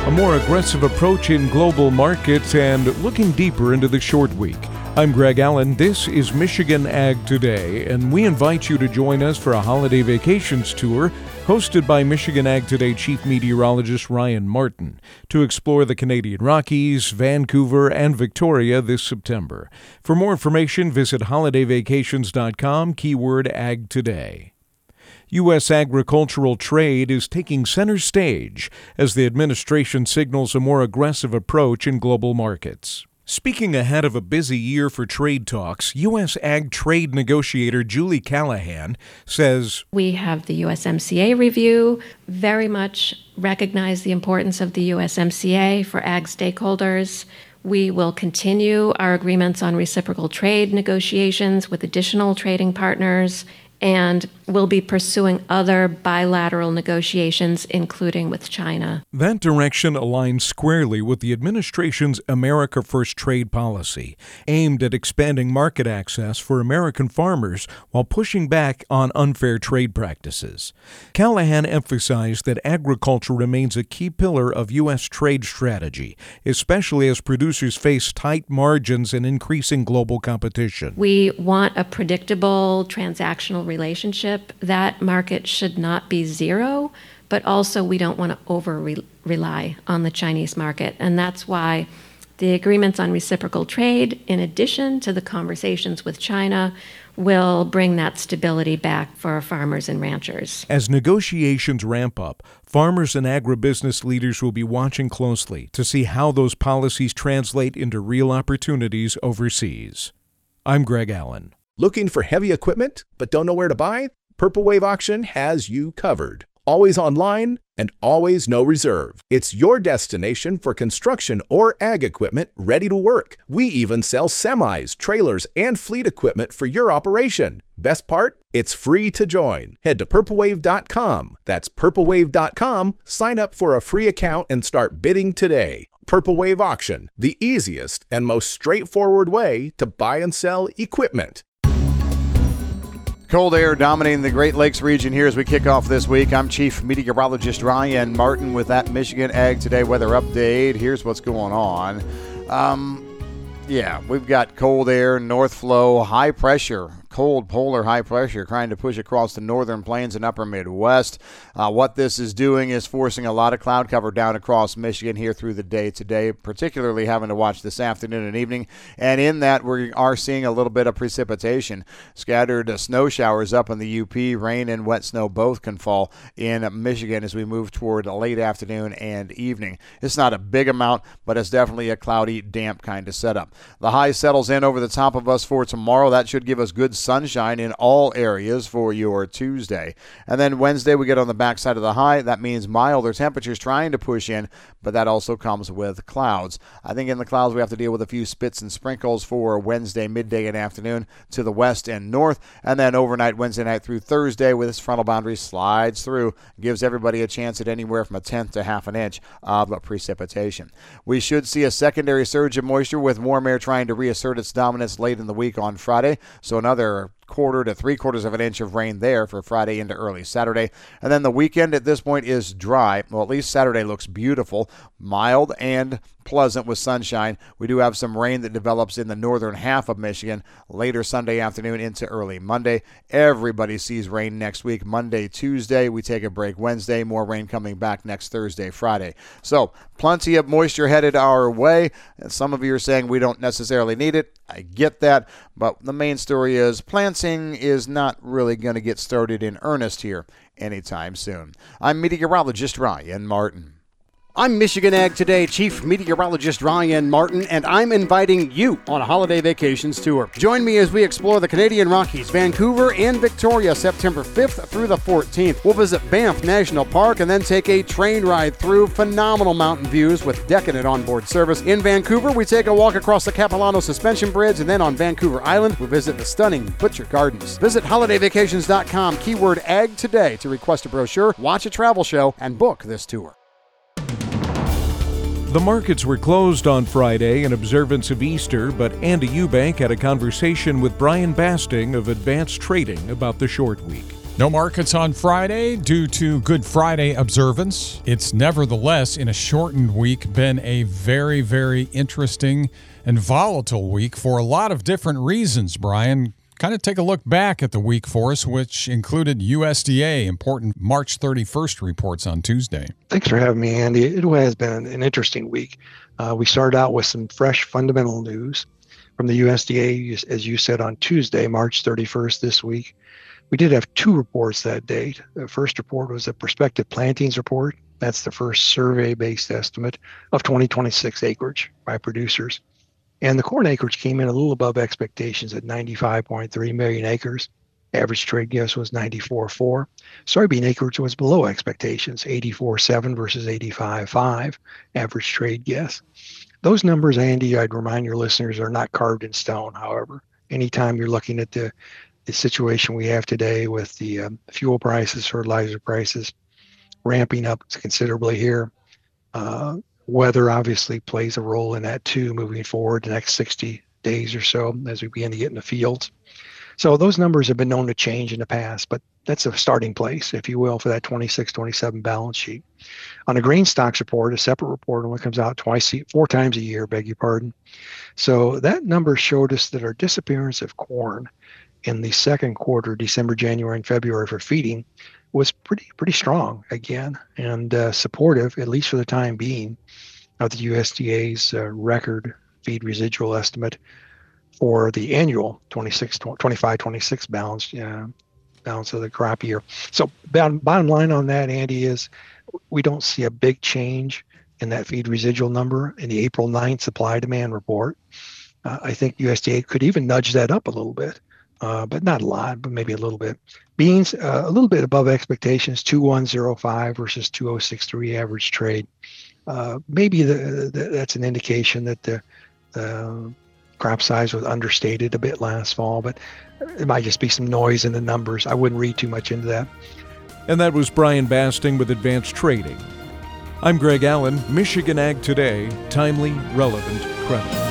a more aggressive approach in global markets, and looking deeper into the short week. I'm Greg Allen. This is Michigan Ag Today, and we invite you to join us for a holiday vacations tour hosted by Michigan Ag Today Chief Meteorologist Ryan Martin to explore the Canadian Rockies, Vancouver, and Victoria this September. For more information, visit holidayvacations.com, keyword Ag Today. U.S. agricultural trade is taking center stage as the administration signals a more aggressive approach in global markets. Speaking ahead of a busy year for trade talks, U.S. ag trade negotiator Julie Callahan says, "We have the USMCA review, very much recognize the importance of the USMCA for ag stakeholders. We will continue our agreements on reciprocal trade negotiations with additional trading partners, and we'll be pursuing other bilateral negotiations, including with China." That direction aligns squarely with the administration's America First trade policy, aimed at expanding market access for American farmers while pushing back on unfair trade practices. Callahan emphasized that agriculture remains a key pillar of U.S. trade strategy, especially as producers face tight margins and increasing global competition. We want a predictable transactional relationship. That market should not be zero, but also we don't want to over-rely on the Chinese market. And that's why the agreements on reciprocal trade, in addition to the conversations with China, will bring that stability back for our farmers and ranchers. As negotiations ramp up, farmers and agribusiness leaders will be watching closely to see how those policies translate into real opportunities overseas. I'm Greg Allen. Looking for heavy equipment but don't know where to buy? Purple Wave Auction has you covered. Always online and always no reserve. It's your destination for construction or ag equipment ready to work. We even sell semis, trailers, and fleet equipment for your operation. Best part? It's free to join. Head to purplewave.com. That's purplewave.com. Sign up for a free account and start bidding today. Purple Wave Auction, the easiest and most straightforward way to buy and sell equipment. Cold air dominating the Great Lakes region here as we kick off this week. I'm Chief Meteorologist Ryan Martin with that Michigan Ag Today weather update. Here's what's going on. We've got cold air, north flow, high pressure, cold polar high pressure trying to push across the northern plains and upper Midwest. What this is doing is forcing a lot of cloud cover down across Michigan here through the day today, particularly having to watch this afternoon and evening. And in that, we are seeing a little bit of precipitation. Scattered snow showers up in the UP. Rain and wet snow both can fall in Michigan as we move toward late afternoon and evening. It's not a big amount, but it's definitely a cloudy, damp kind of setup. The high settles in over the top of us for tomorrow. That should give us good sunshine in all areas for your Tuesday. And then Wednesday, we get on the backside of the high. That means milder temperatures trying to push in, but that also comes with clouds. I think in the clouds, we have to deal with a few spits and sprinkles for Wednesday, midday and afternoon to the west and north. And then overnight, Wednesday night through Thursday, with this frontal boundary slides through, gives everybody a chance at anywhere from a tenth to half an inch of precipitation. We should see a secondary surge of moisture with warm air trying to reassert its dominance late in the week on Friday. So another quarter to 3/4 of an inch of rain there for Friday into early Saturday. And then the weekend at this point is dry. Well, at least Saturday looks beautiful, mild and pleasant with sunshine. We do have some rain that develops in the northern half of Michigan later Sunday afternoon into early Monday. Everybody sees rain next week. Monday, Tuesday, we take a break. Wednesday, more rain coming back next Thursday, Friday. So plenty of moisture headed our way. And some of you are saying we don't necessarily need it. I get that. But the main story is planting is not really going to get started in earnest here anytime soon. I'm Meteorologist Ryan Martin. I'm Michigan Ag Today Chief Meteorologist Ryan Martin, and I'm inviting you on a holiday vacations tour. Join me as we explore the Canadian Rockies, Vancouver, and Victoria, September 5th through the 14th. We'll visit Banff National Park and then take a train ride through phenomenal mountain views with decadent onboard service. In Vancouver, we take a walk across the Capilano Suspension Bridge, and then on Vancouver Island, we visit the stunning Butcher Gardens. Visit holidayvacations.com, keyword Ag Today, to request a brochure, watch a travel show, and book this tour. The markets were closed on Friday in observance of Easter, but Andy Eubank had a conversation with Brian Basting of Advanced Trading about the short week. No markets on Friday due to Good Friday observance. It's nevertheless, in a shortened week, been a very, very interesting and volatile week for a lot of different reasons, Brian. Kind of take a look back at the week for us, which included USDA important March 31st reports on Tuesday. Thanks for having me, Andy. It has been an interesting week. We started out with some fresh fundamental news from the USDA, as you said, on Tuesday, March 31st this week. We did have two reports that day. The first report was a prospective plantings report. That's the first survey-based estimate of 2026 acreage by producers. And the corn acreage came in a little above expectations at 95.3 million acres. Average trade guess was 94.4. Soybean acreage was below expectations, 84.7 versus 85.5 average trade guess. Those numbers, Andy, I'd remind your listeners, are not carved in stone, however. Anytime you're looking at the situation we have today with the fuel prices, fertilizer prices ramping up considerably here. Weather obviously plays a role in that too, moving forward the next 60 days or so as we begin to get in the fields. So those numbers have been known to change in the past, but that's a starting place, if you will, for that 26-27 balance sheet. On a grain stocks report, a separate report only comes out four times a year, beg your pardon. So that number showed us that our disappearance of corn in the second quarter, December, January, and February for feeding was pretty strong again, and supportive, at least for the time being, of the USDA's record feed residual estimate for the annual 25-26 balance of the crop year. So bottom line on that, Andy, is we don't see a big change in that feed residual number in the April 9th supply demand report. I think USDA could even nudge that up a little bit. But not a lot, but maybe a little bit. Beans, a little bit above expectations, 2105 versus 2063 average trade. Maybe that's an indication that the crop size was understated a bit last fall, but it might just be some noise in the numbers. I wouldn't read too much into that. And that was Brian Basting with Advanced Trading. I'm Greg Allen, Michigan Ag Today, timely, relevant, credible.